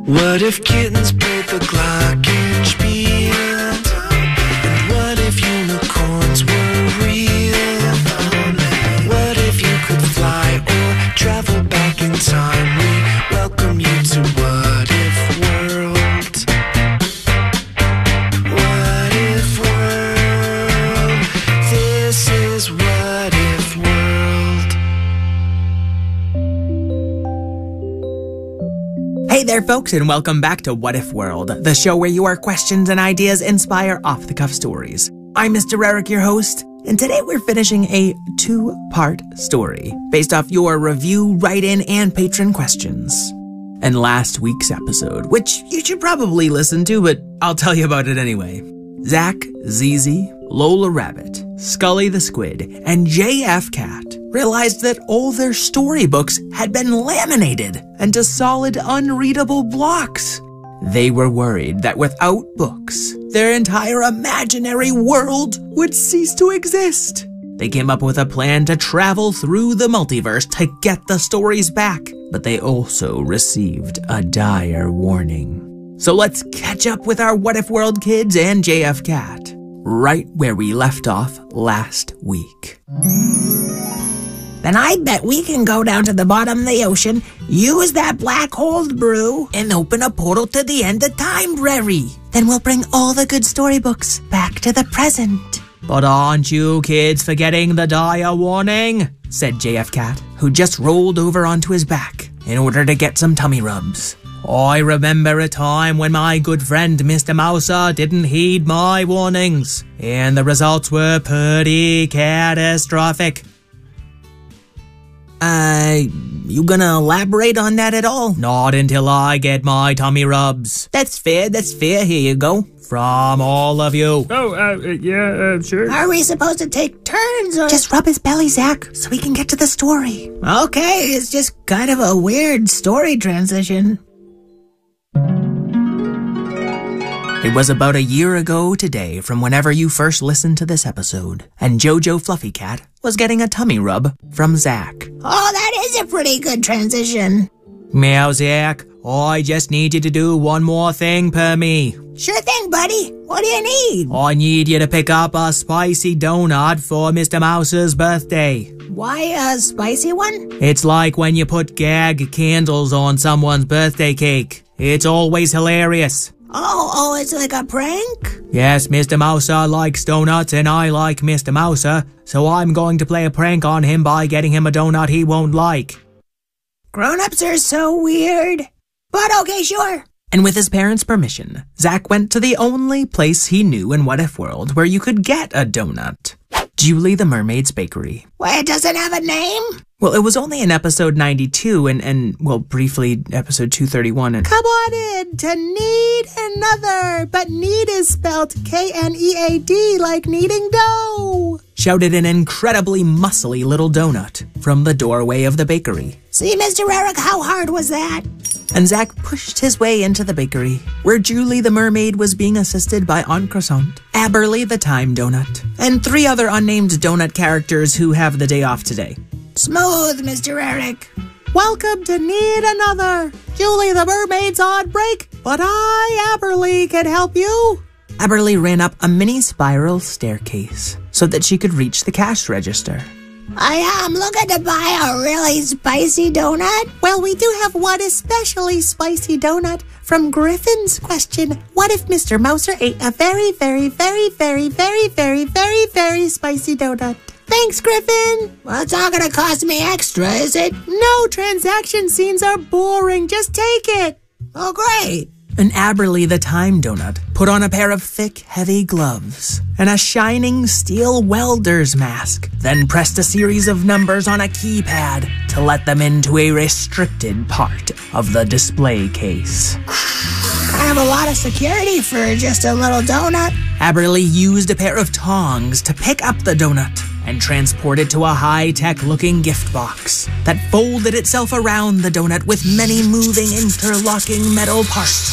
What if kittens played the glockenspiel? And what if unicorns were real? What if you could fly or travel back in time? We welcome you to What If World. What If World? This is What If World. Hey there, folks, and welcome back to What If World, the show where your questions and ideas inspire off-the-cuff stories. I'm Mr. Eric, your host, and today we're finishing a two-part story based off your review, write-in, and patron questions. And last week's episode, which you should probably listen to, but I'll tell you about it anyway. Zach, Zizi, Lola Rabbit, Scully the Squid, and JF Cat realized that all their storybooks had been laminated into solid, unreadable blocks. They were worried that without books, their entire imaginary world would cease to exist. They came up with a plan to travel through the multiverse to get the stories back, but they also received a dire warning. So let's catch up with our What If World kids and JF Cat, right where we left off last week. Then I bet we can go down to the bottom of the ocean, use that black hole brew, and open a portal to the end of time, Brary. Then we'll bring all the good storybooks back to the present. But aren't you kids forgetting the dire warning? Said JF Cat, who just rolled over onto his back in order to get some tummy rubs. I remember a time when my good friend Mr. Mouser didn't heed my warnings, and the results were pretty catastrophic. You gonna elaborate on that at all? Not until I get my tummy rubs. That's fair, here you go. From all of you. Yeah, sure. Are we supposed to take turns or? Just rub his belly, Zach, so we can get to the story. Okay, it's just kind of a weird story transition. It was about a year ago today from whenever you first listened to this episode, and Jojo Fluffy Cat was getting a tummy rub from Zach. Oh, that is a pretty good transition. Meow, Zach, I just need you to do one more thing per me. Sure thing, buddy. What do you need? I need you to pick up a spicy donut for Mr. Mouse's birthday. Why a spicy one? It's like when you put gag candles on someone's birthday cake. It's always hilarious. Oh, it's like a prank? Yes, Mr. Mouser likes donuts and I like Mr. Mouser, so I'm going to play a prank on him by getting him a donut he won't like. Grown-ups are so weird. But okay, sure. And with his parents' permission, Zach went to the only place he knew in What If World where you could get a donut. Julie the Mermaid's Bakery. Why, it doesn't have a name? Well, it was only in episode 92 and briefly episode 231. Come on in to Knead Another, but Knead is spelled K-N-E-A-D like kneading dough. Shouted an incredibly muscly little donut from the doorway of the bakery. See, Mr. Eric, how hard was that? And Zach pushed his way into the bakery, where Julie the Mermaid was being assisted by Aunt Croissant, Aberly the Time Donut, and 3 other unnamed donut characters who have the day off today. Smooth, Mr. Eric. Welcome to Knead Another. Julie the Mermaid's on break, but I, Aberly, can help you. Aberly ran up a mini spiral staircase so that she could reach the cash register. I am looking to buy a really spicy donut. Well, we do have one especially spicy donut from Griffin's question. What if Mr. Mouser ate a very, very, very, very, very, very, very, very spicy donut? Thanks, Griffin. Well, it's not gonna cost me extra, is it? No, transaction scenes are boring. Just take it. Oh, great. And Aberly the Time Donut put on a pair of thick, heavy gloves and a shining steel welder's mask, then pressed a series of numbers on a keypad to let them into a restricted part of the display case. Kind of a lot of security for just a little donut. Aberly used a pair of tongs to pick up the donut and transport it to a high-tech looking gift box that folded itself around the donut with many moving, interlocking metal parts.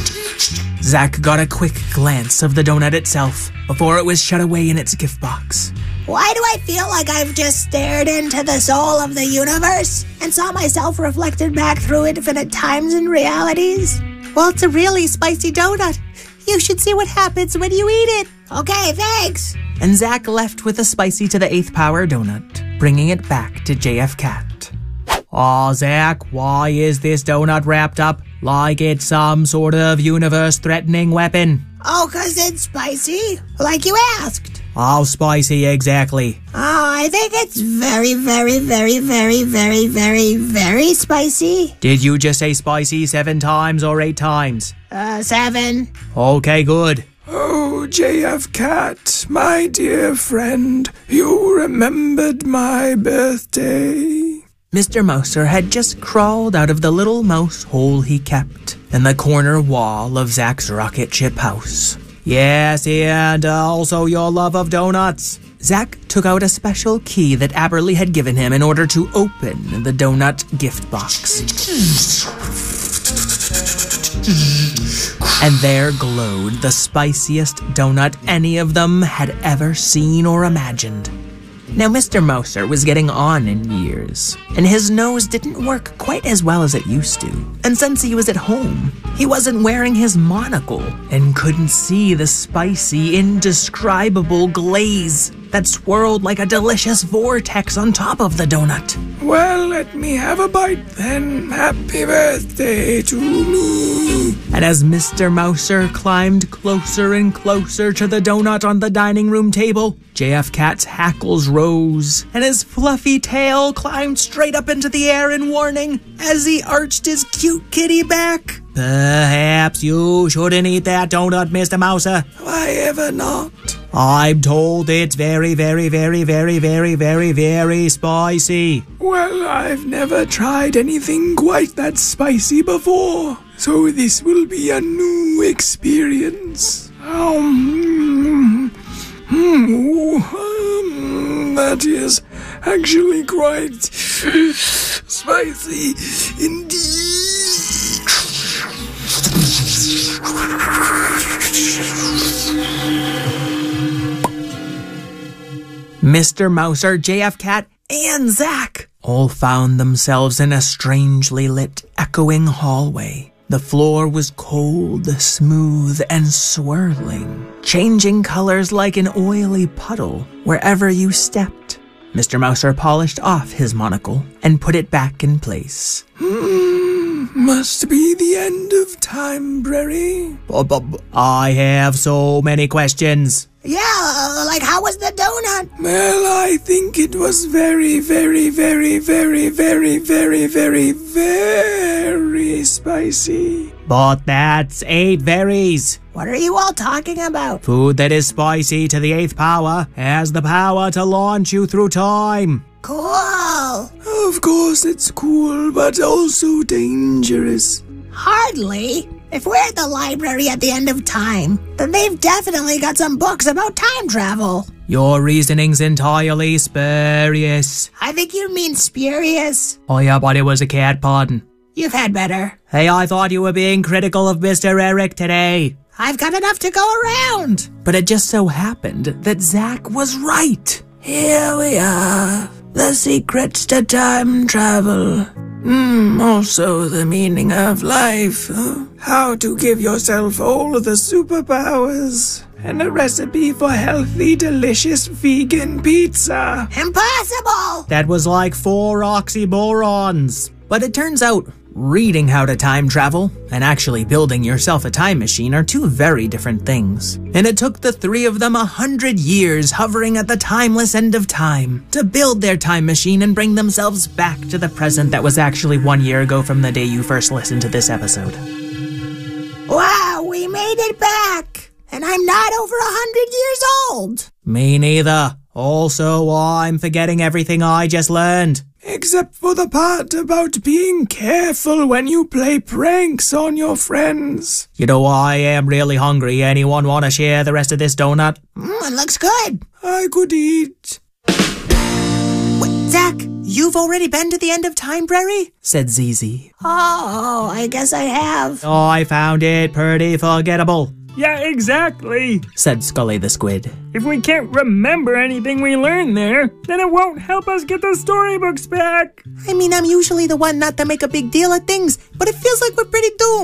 Zach got a quick glance of the donut itself before it was shut away in its gift box. Why do I feel like I've just stared into the soul of the universe and saw myself reflected back through infinite times and realities? Well, it's a really spicy donut. You should see what happens when you eat it. Okay, thanks. And Zach left with a spicy to the 8th power donut, bringing it back to JF Cat. Aw, Zach, why is this donut wrapped up like it's some sort of universe-threatening weapon? Oh, 'cause it's spicy, like you asked. How spicy exactly? Oh, I think it's very, very, very, very, very, very, very spicy. Did you just say spicy 7 times or 8 times? 7. Okay, good. Oh, JF Cat, my dear friend, you remembered my birthday. Mr. Mouser had just crawled out of the little mouse hole he kept in the corner wall of Zach's rocket ship house. Yes, and also your love of donuts. Zach took out a special key that Aberly had given him in order to open the donut gift box. And there glowed the spiciest donut any of them had ever seen or imagined. Now, Mr. Mouser was getting on in years, and his nose didn't work quite as well as it used to. And since he was at home, he wasn't wearing his monocle and couldn't see the spicy, indescribable glaze that swirled like a delicious vortex on top of the donut. Well, let me have a bite then. Happy birthday to me. And as Mr. Mouser climbed closer and closer to the donut on the dining room table, JF Cat's hackles rose, and his fluffy tail climbed straight up into the air in warning as he arched his cute kitty back. Perhaps you shouldn't eat that donut, Mr. Mouser. Why ever not? I'm told it's very, very, very, very, very, very, very spicy. Well, I've never tried anything quite that spicy before, so this will be a new experience. That is actually quite spicy indeed. Mr. Mouser, JF Cat, and Zach all found themselves in a strangely lit, echoing hallway. The floor was cold, smooth, and swirling, changing colors like an oily puddle wherever you stepped. Mr. Mouser polished off his monocle and put it back in place. Must be the end of time, Brary. I have so many questions. Yeah, like how was the donut? Well, I think it was very, very, very, very, very, very, very, very spicy. But that's 8 berries. What are you all talking about? Food that is spicy to the 8th power has the power to launch you through time. Cool. Of course it's cool, but also dangerous. Hardly. If we're at the library at the end of time, then they've definitely got some books about time travel. Your reasoning's entirely spurious. I think you mean spurious. Oh yeah, but it was a cat, pardon. You've had better. Hey, I thought you were being critical of Mr. Eric today. I've got enough to go around. But it just so happened that Zach was right. Here we are. The secrets to time travel. Also the meaning of life. How to give yourself all the superpowers. And a recipe for healthy, delicious vegan pizza. Impossible! That was like 4 oxymorons. But it turns out, reading how to time travel and actually building yourself a time machine are 2 very different things. And it took the 3 of them 100 years hovering at the timeless end of time to build their time machine and bring themselves back to the present that was actually 1 year ago from the day you first listened to this episode. Wow, we made it back! And I'm not over 100 years old! Me neither. Also, I'm forgetting everything I just learned. Except for the part about being careful when you play pranks on your friends. You know, I am really hungry. Anyone want to share the rest of this donut? It looks good. I could eat. Wait, Zach, you've already been to the end of time, Brary? Said Zizi. Oh, I guess I have. Oh, I found it pretty forgettable. Yeah, exactly. Said Scully the Squid. If we can't remember anything we learned there, then it won't help us get the storybooks back. I mean, I'm usually the one not to make a big deal of things, but it feels like we're pretty doomed.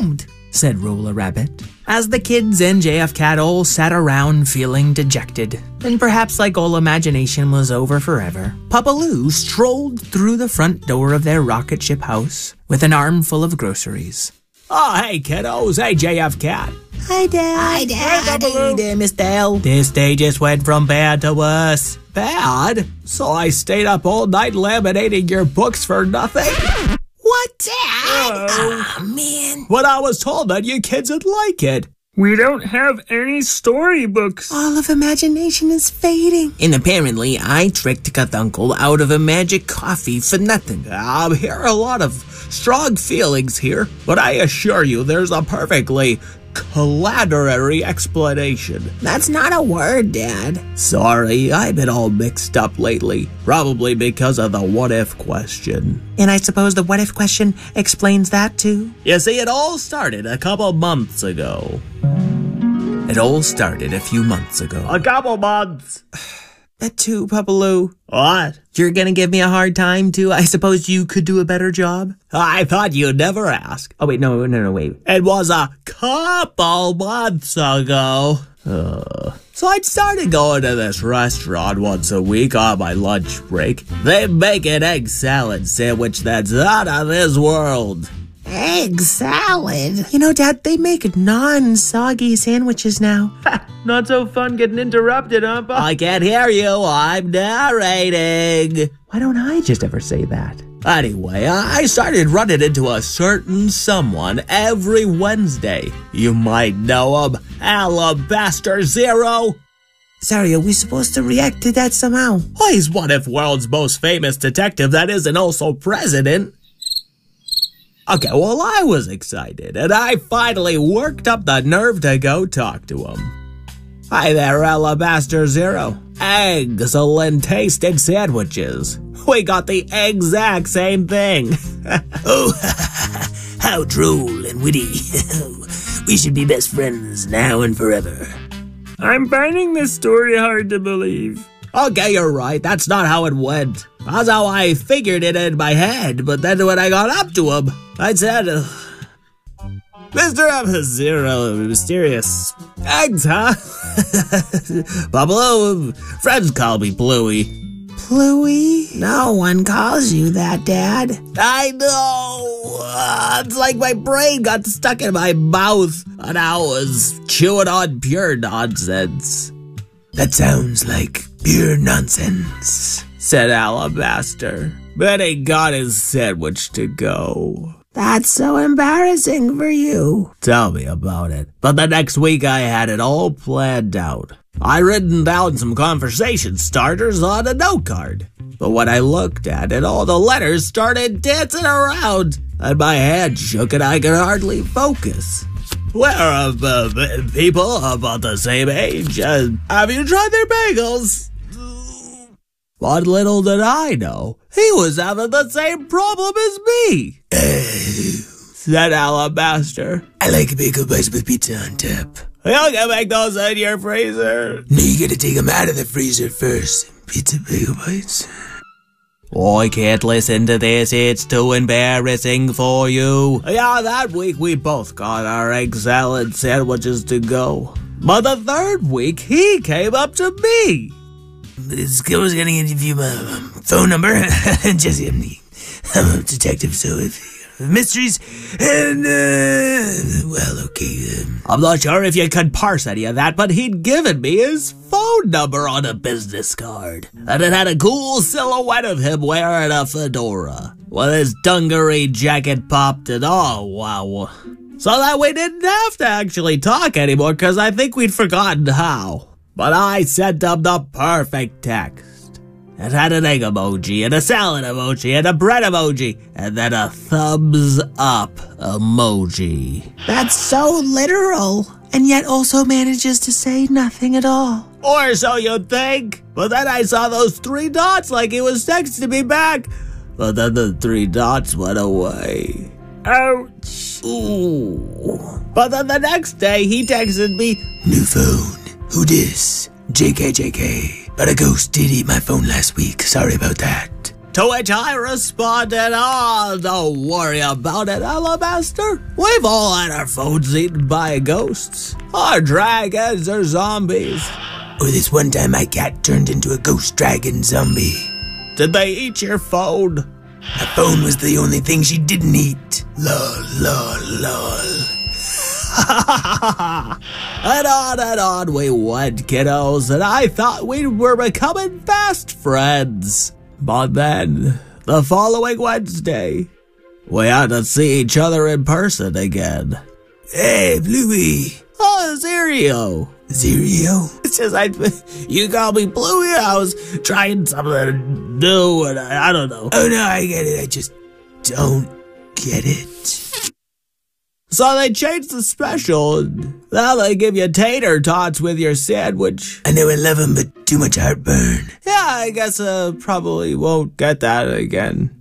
said Roller Rabbit, as the kids and JF Cat all sat around feeling dejected. And perhaps like all imagination was over forever, Papa Lou strolled through the front door of their rocket ship house with an armful of groceries. Oh, hey, kiddos. Hey, JF Cat. Hi, Dad. Hi, Dad. Hey there, Mr. L. This day just went from bad to worse. Bad? So I stayed up all night laminating your books for nothing? What, Dad? Oh, man. But I was told that you kids would like it. We don't have any storybooks. All of imagination is fading. And apparently I tricked Cthulhu out of a magic coffee for nothing. I hear a lot of strong feelings here, but I assure you there's a perfectly collaterary explanation. That's not a word, Dad. Sorry, I've been all mixed up lately, probably because of the what-if question. And I suppose the what-if question explains that too? You see, it all started a couple months ago. It all started a few months ago. A couple months. That too, Papa Lou. What? You're gonna give me a hard time too? I suppose you could do a better job? I thought you'd never ask. Oh, wait, no, wait. It was a couple months ago. So I started going to this restaurant once a week on my lunch break. They make an egg salad sandwich that's out of this world. Egg salad? You know, Dad, they make non-soggy sandwiches now. Not so fun getting interrupted, huh, Bob? I can't hear you. I'm narrating. Why don't I just ever say that? Anyway, I started running into a certain someone every Wednesday. You might know him, Alabaster Zero. Sorry, are we supposed to react to that somehow? Well, he's one of world's most famous detective that isn't also president. Okay, well, I was excited, and I finally worked up the nerve to go talk to him. Hi there, Alabaster Zero. Excellent tasting sandwiches. We got the exact same thing. Oh, how droll and witty. We should be best friends now and forever. I'm finding this story hard to believe. Okay, you're right. That's not how it went. That's how I figured it in my head, but then when I got up to him, I said, Mr. F-Zero, mysterious eggs, huh? Pablo, friends call me Bluey. Bluey? No one calls you that, Dad. I know. It's like my brain got stuck in my mouth, and I was chewing on pure nonsense. That sounds like pure nonsense, said Alabaster. Then he got his sandwich to go. That's so embarrassing for you. Tell me about it. But the next week I had it all planned out. I written down some conversation starters on a note card. But when I looked at it, all the letters started dancing around, and my hand shook and I could hardly focus. We're people about the same age. Have you tried their bagels? But little did I know, he was having the same problem as me. Said Alabaster. I like bagel bites with pizza on top. You can make those in your freezer. No, you gotta take them out of the freezer first. Pizza bagel bites. I can't listen to this, it's too embarrassing for you. Yeah, that week we both got our egg salad sandwiches to go. But the third week, he came up to me. I was gonna give you my phone number. Jesse, I'm a detective, so if mysteries, and, well, okay. I'm not sure if you could parse any of that, but he'd given me his phone number on a business card. And it had a cool silhouette of him wearing a fedora, with his dungaree jacket popped and all, wow. So that we didn't have to actually talk anymore, because I think we'd forgotten how. But I sent him the perfect text. It had an egg emoji, and a salad emoji, and a bread emoji, and then a thumbs up emoji. That's so literal, and yet also manages to say nothing at all. Or so you'd think. But then I saw those 3 dots like he was texting me back. But then the 3 dots went away. Ouch. Ooh. But then the next day, he texted me, New phone. Who dis? JK. But a ghost did eat my phone last week. Sorry about that. To which I responded, oh, don't worry about it, Alabaster. We've all had our phones eaten by ghosts, or dragons, or zombies. Or this one time my cat turned into a ghost dragon zombie. Did they eat your phone? My phone was the only thing she didn't eat. Lol, lol, lol. And on we went, kiddos, and I thought we were becoming fast friends. But then, the following Wednesday, we had to see each other in person again. Hey, Bluey. Oh, Zerio. Zerio? It's just, you call me Bluey, I was trying something new, and I don't know. Oh, no, I get it. I just don't get it. So they changed the special, and now they give you tater tots with your sandwich. I know I love them, but too much heartburn. Yeah, I guess probably won't get that again.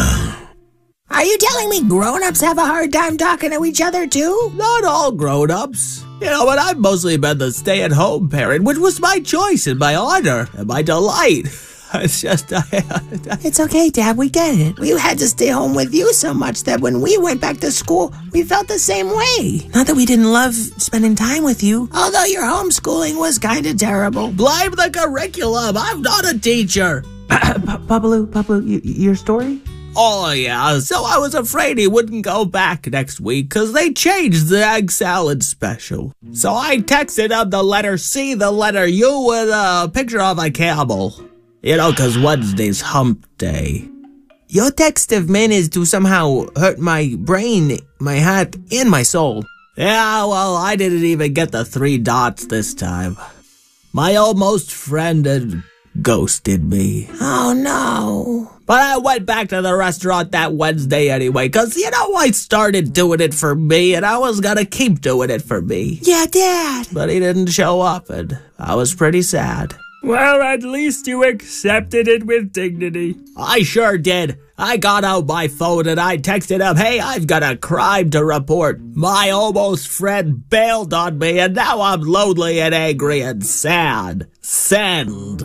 Are you telling me grown-ups have a hard time talking to each other, too? Not all grown-ups. You know, but I've mostly been the stay-at-home parent, which was my choice and my honor and my delight. It's just, It's okay, Dad, we get it. We had to stay home with you so much that when we went back to school, we felt the same way. Not that we didn't love spending time with you. Although your homeschooling was kind of terrible. Blame the curriculum. I'm not a teacher. Papalu, your story? Oh, yeah. So I was afraid he wouldn't go back next week because they changed the egg salad special. So I texted him the letter C, the letter U, with a picture of a camel. You know, because Wednesday's hump day. Your text of men is to somehow hurt my brain, my heart, and my soul. Yeah, well, I didn't even get the 3 dots this time. My almost friend had ghosted me. Oh, no. But I went back to the restaurant that Wednesday anyway, because, you know, I started doing it for me, and I was going to keep doing it for me. Yeah, Dad. But he didn't show up, and I was pretty sad. Well, at least you accepted it with dignity. I sure did. I got out my phone and I texted him, hey, I've got a crime to report. My almost friend bailed on me and now I'm lonely and angry and sad. Send.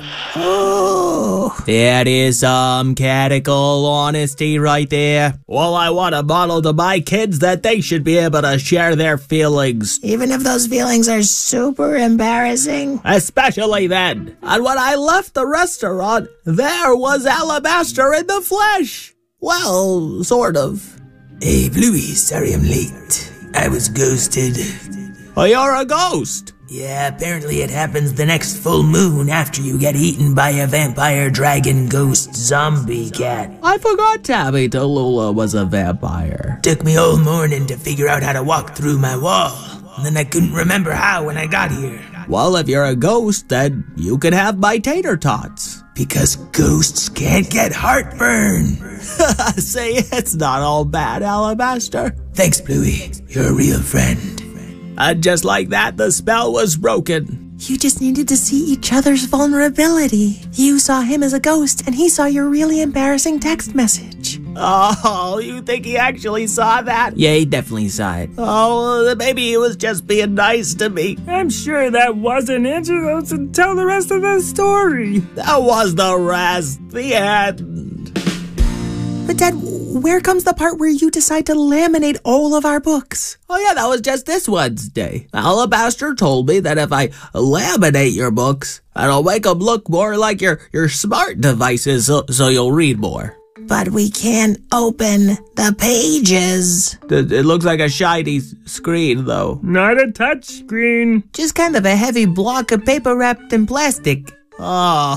Oh. That is some catechal honesty right there. Well, I want to model to my kids that they should be able to share their feelings. Even if those feelings are super embarrassing. Especially then. And when I left the restaurant, there was Alabaster in the flesh. Well, sort of. Hey, Bluey, sorry I'm late. I was ghosted. Oh, you're a ghost. Yeah, apparently it happens the next full moon after you get eaten by a vampire, dragon, ghost, zombie cat. I forgot Tabby Tallulah was a vampire. Took me all morning to figure out how to walk through my wall. And then I couldn't remember how when I got here. Well, if you're a ghost, then you can have my tater tots. Because ghosts can't get heartburn. See, it's not all bad, Alabaster. Thanks, Bluey. You're a real friend. And just like that, the spell was broken. You just needed to see each other's vulnerability. You saw him as a ghost, and he saw your really embarrassing text message. Oh, you think he actually saw that? Yeah, he definitely saw it. Oh, maybe he was just being nice to me. I'm sure that wasn't it. So tell the rest of the story. That was the rest. The end. But Dad, where comes the part where you decide to laminate all of our books? Oh yeah, that was just this Wednesday. Alabaster told me that if I laminate your books, it'll make them look more like your smart devices so you'll read more. But we can't open the pages. It looks like a shiny screen, though. Not a touch screen. Just kind of a heavy block of paper wrapped in plastic. Oh.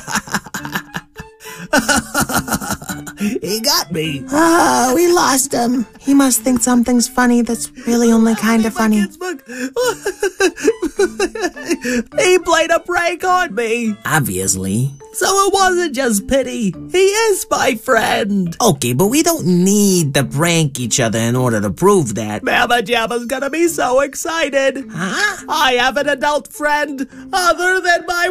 He got me. Oh, we lost him. He must think something's funny that's really only kind of funny. He played a prank on me. Obviously. So it wasn't just pity. He is my friend. Okay, but we don't need to prank each other in order to prove that. Mama Jabba's gonna be so excited. Huh? I have an adult friend other than my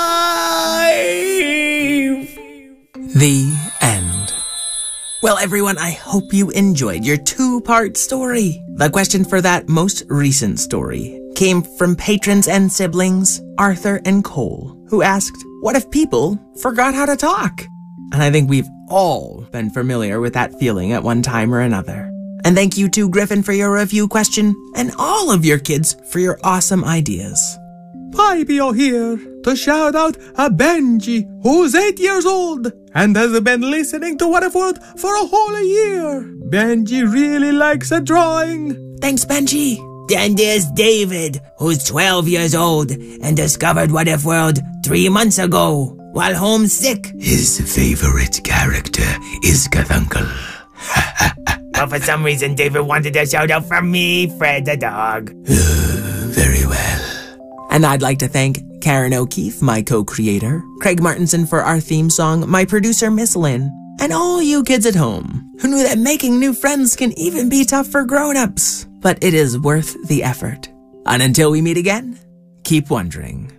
wife. The end. Well, everyone, I hope you enjoyed your 2-part story. The question for that most recent story came from patrons and siblings, Arthur and Cole, who asked, what if people forgot how to talk? And I think we've all been familiar with that feeling at one time or another. And thank you to Griffin for your review question, and all of your kids for your awesome ideas. Pipio here to shout out a Benji, who's 8 years old and has been listening to What If World for a whole year. Benji really likes a drawing. Thanks, Benji. Then there's David, who's 12 years old and discovered What If World 3 months ago while homesick. His favorite character is Garfunkel. But for some reason, David wanted a shout out from me, Fred the dog. Very well. And I'd like to thank Karen O'Keefe, my co-creator, Craig Martinson for our theme song, my producer, Miss Lynn, and all you kids at home who knew that making new friends can even be tough for grown-ups. But it is worth the effort. And until we meet again, keep wondering.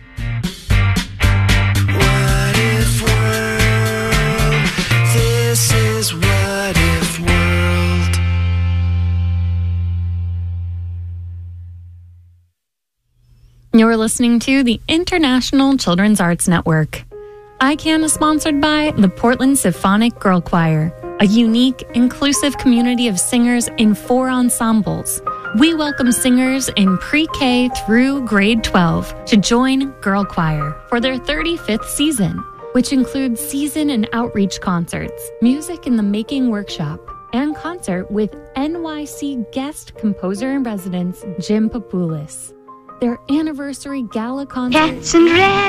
What if world? This is What If World. You're listening to the International Children's Arts Network. ICANN is sponsored by the Portland Symphonic Girl Choir, a unique, inclusive community of singers in 4 ensembles. We welcome singers in pre-K through grade 12 to join Girl Choir for their 35th season, which includes season and outreach concerts, music in the making workshop, and concert with NYC guest composer-in-residence Jim Papoulis. Their anniversary gala concert...